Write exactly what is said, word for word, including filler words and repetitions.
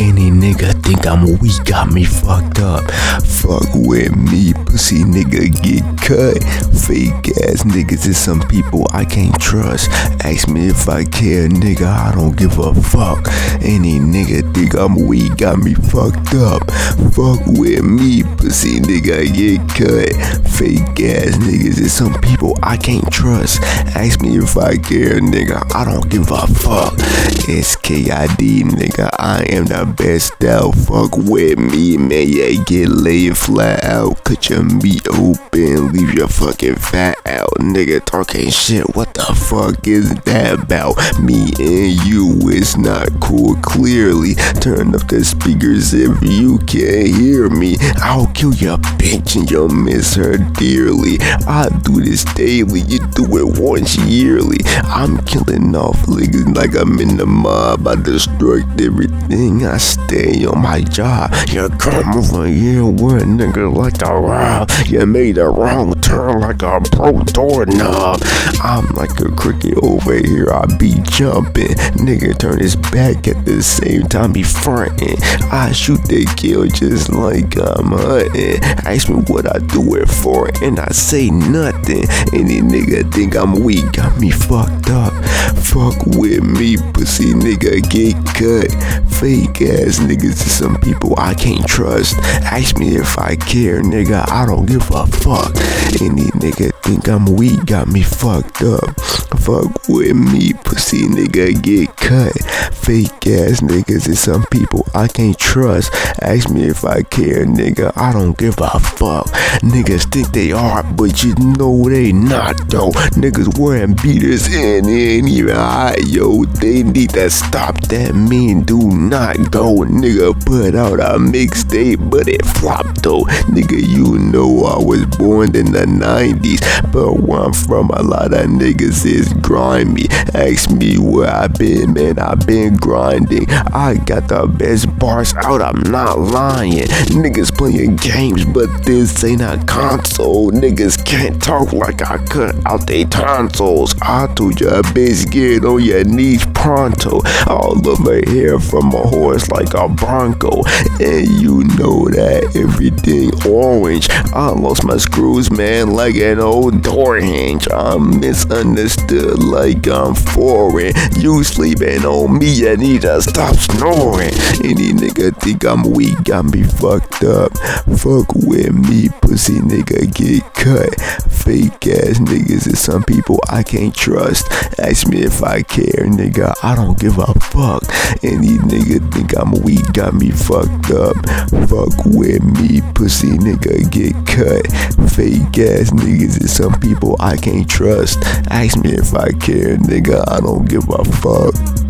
Any nigga think I'm weak, got me fucked up. Fuck with me, pussy nigga get cut. Fake ass niggas is some people I can't trust. Ask me if I care, nigga, I don't give a fuck. Any nigga think I'm weak, got me fucked up. Fuck with me, pussy nigga get cut. Fake ass niggas is some people I can't trust. Ask me if I care, nigga, I don't give a fuck. S K I D, nigga, I am the best out. Fuck with me, man, yeah, get laid flat out. Cut your meat open, leave your fucking fat out. Nigga talking shit, what the fuck is that about? Me and you, it's not cool, clearly. Turn up the speakers if you can't hear me. I'll kill your bitch and you'll miss her dearly. I do this daily, you do it once yearly. I'm killing off niggas like I'm in the mob. I destruct everything, I stay on my job. You come over here with a nigga like a rob. You made a wrong turn like a broke doorknob. I'm like a cricket over here, I be jumping. Nigga turn his back at the same time he frontin'. I shoot the kill just like I'm hunting. Ask me what I do it for and I say nothing. Any nigga think I'm weak, got me fucked up. Fuck with me, pussy nigga get cut. Fake ass niggas is some people I can't trust. Ask me if I care, nigga, I don't give a fuck. Any nigga think I'm weak, got me fucked up. Fuck with me, pussy nigga get cut. Fake ass niggas is some people I can't trust. Ask me if I care, nigga, I don't give a fuck. Niggas think they are, but you know they not though. Niggas wearing beaters and ain't even high, yo. They need to stop that mean do not go. Nigga put out a mixtape, but it flopped though. Nigga, you know I was born in the nineties, but where I'm from, a lot of niggas is grimy. Ask me where I been, man, I been grinding. I got the best bars out, I'm not lying. Niggas playing games, but this ain't a console. Niggas can't talk like I cut out they tonsils. I told ya, bitch, get on your knees pronto. All over here from a horse like a bronco. And you know that everything orange. I lost my screws, man, like an old door hinge. I'm misunderstood like I'm foreign. You sleeping on me, you need to stop snoring. Any nigga think I'm weak, got me fucked up. Fuck with me, pussy nigga get cut. Fake ass niggas is some people I can't trust. Ask me if I care, nigga, I don't give a fuck. Any nigga think I'm weak, got me fucked up. Fuck with me, pussy nigga get cut. Fake ass niggas is some people I can't trust. Ask me if I care, nigga, I don't give a fuck.